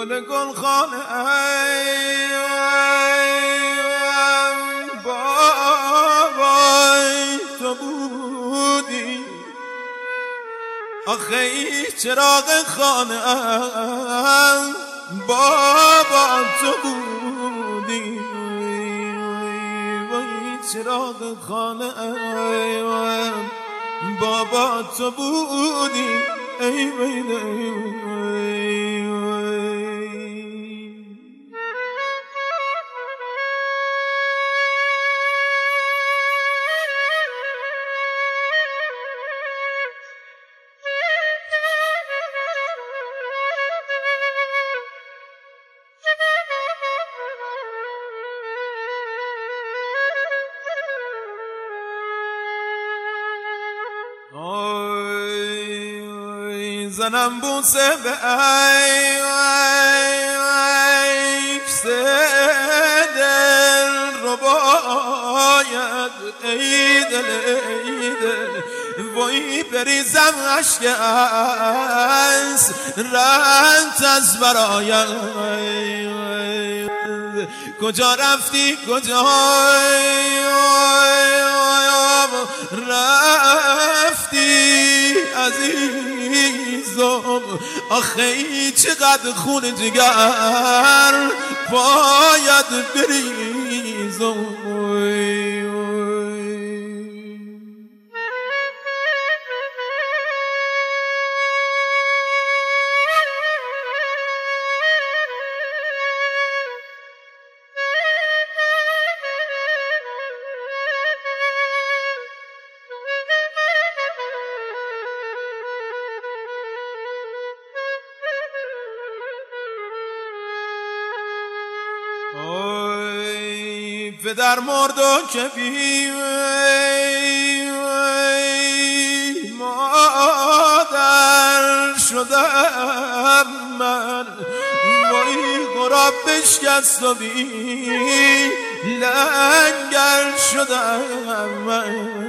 گل خانه بابای تو بودی آخه ای چراغ خانه بابا تو بودی وای چراغ خانه بابا تو بودی ای ویلی زنم بوسه به عکس دل رو باید ای دل وای بریزم عشق از رنت از برایم کجا رفتی کجا رفتی عزیزم آخه ای چقدر خون جگر باید بریزم پدر مرد و که بی مادر شدم من وای غراب بشکست و بی لنگر شدم من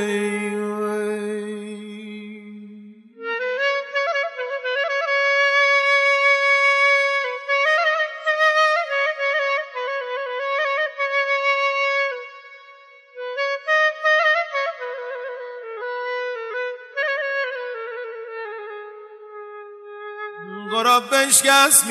غراب بشکست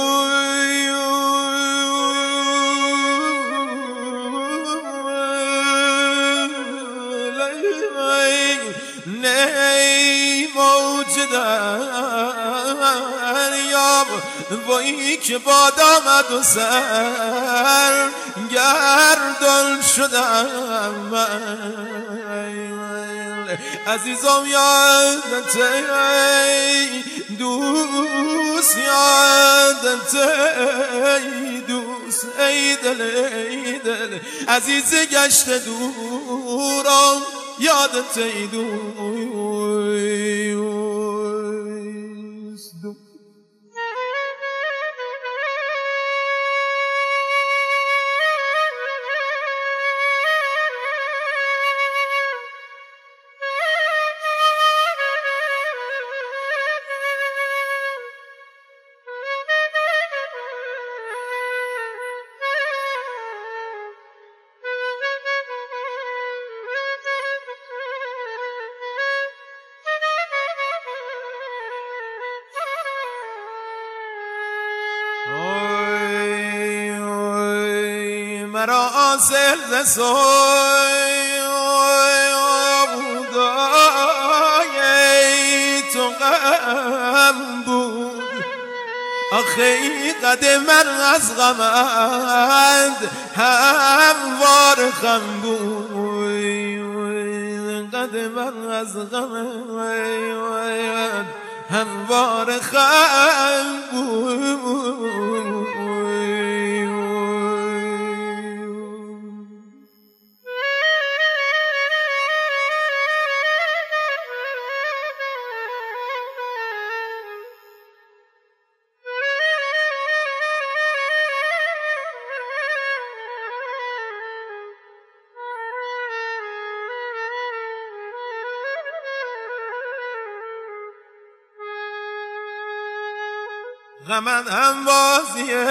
نی موج دریاب وای که باد آمد و سر گردان شدم من عزیزم یادت دوست یادت ای دوست ای دل عزیز گشت دورم یادت ای دوست مرا حاصل ز سودای تو غم بود آخه ای قد من از غمت هموار خم بود قد من از غمت هموار خم بود غمت هم بازیه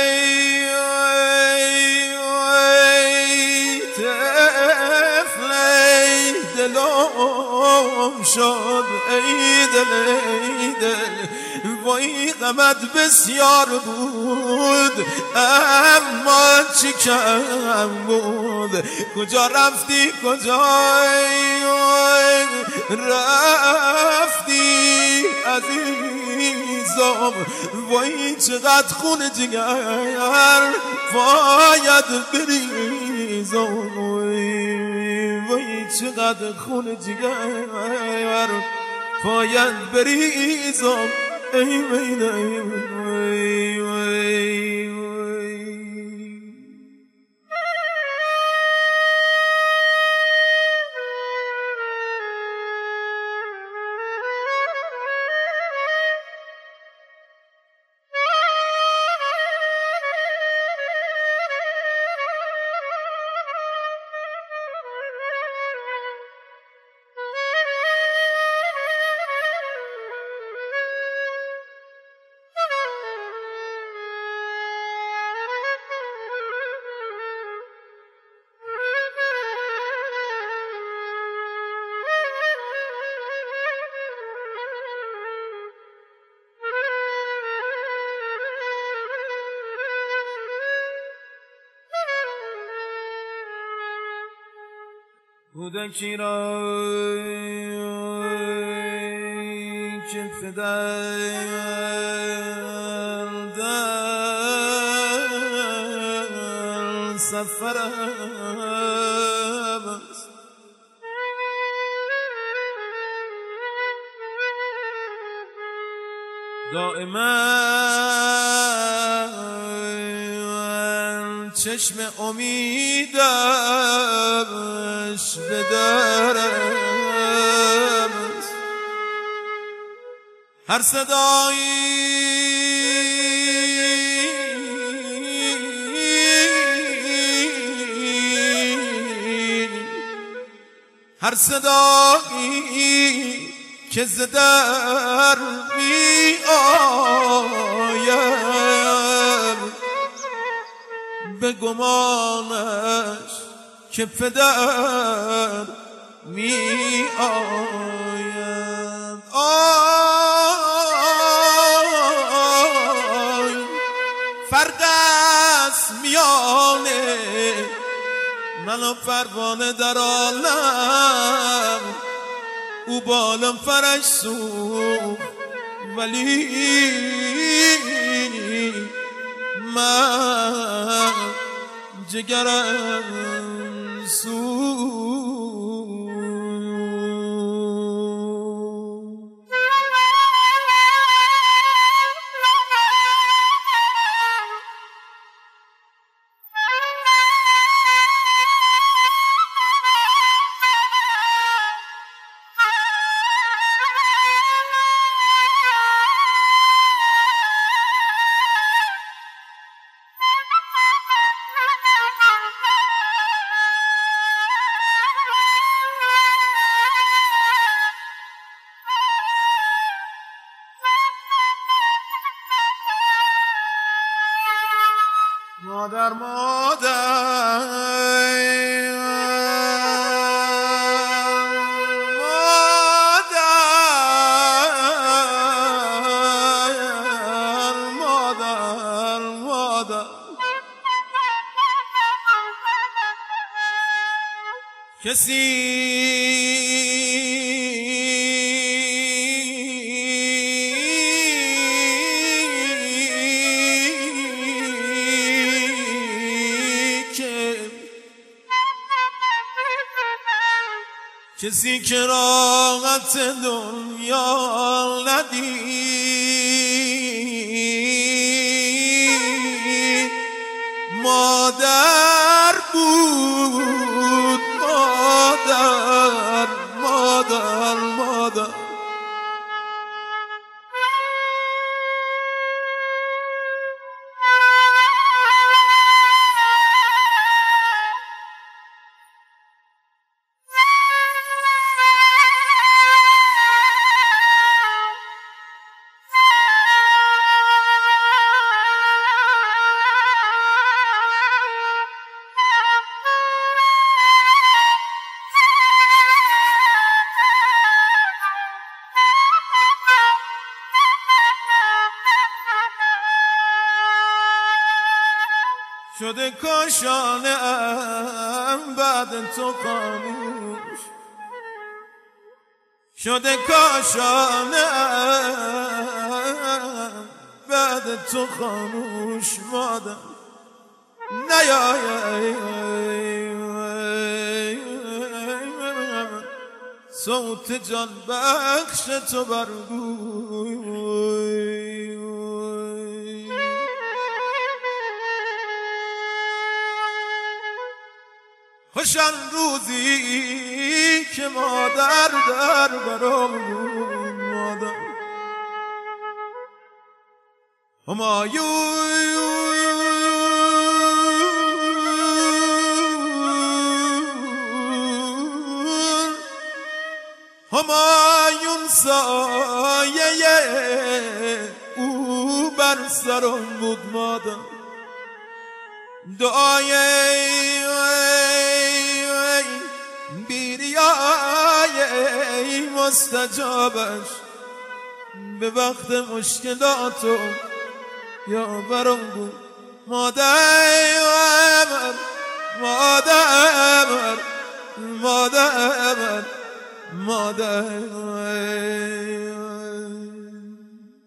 طفلی دلم شد ای دل ای دل وای غمت بسیار بود اما چی کم بود کجا رفتی کجای رفتی عزیزم وای چقدر خون جگر باید بریزم وای چقدر خون جگر باید بریزم ای ویلی وی وی وی کودکی را که پدر در سفر است دائما چشم امیدش به درم هر صدایی هر صدایی که ز در می آید به گمانش که پدر می آید آی فرق است میانه من و پروانه در عالم او بالم فرش سوخت ولی من جگرم سوخت مادر مادر مادر مادر کسی که راحت دنیا ندید مادر بود مادر مادر مادر شده کاشانه ام بعد تو خاموش، شده کاشانه ام بعد تو خاموش. مادر نیای صوت جان بخش تو برگوی. خوش آن روزی که مادر در برام بود، مادر همایون سایه او بر سرم بود، مادر دعای بیریای مستجابش به وقت مشکلاتو یا برم بود. مادر مادر مادر مادر